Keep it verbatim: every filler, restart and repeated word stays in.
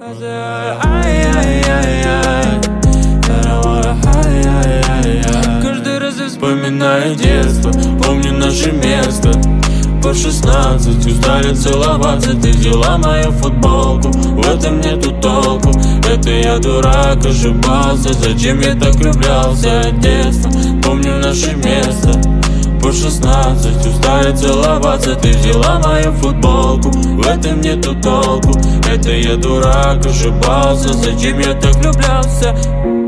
Каждый раз я вспоминаю детство, помню наше место. По шестнадцать устали целоваться, ты взяла мою футболку, в этом нету толку. Это я дурак, ошибался, зачем я так влюблялся? Детство, помню наше место. По шестнадцать устали целоваться, ты взяла мою футболку, в этом нету толку. Это я дурак, ошибался, зачем я так влюблялся?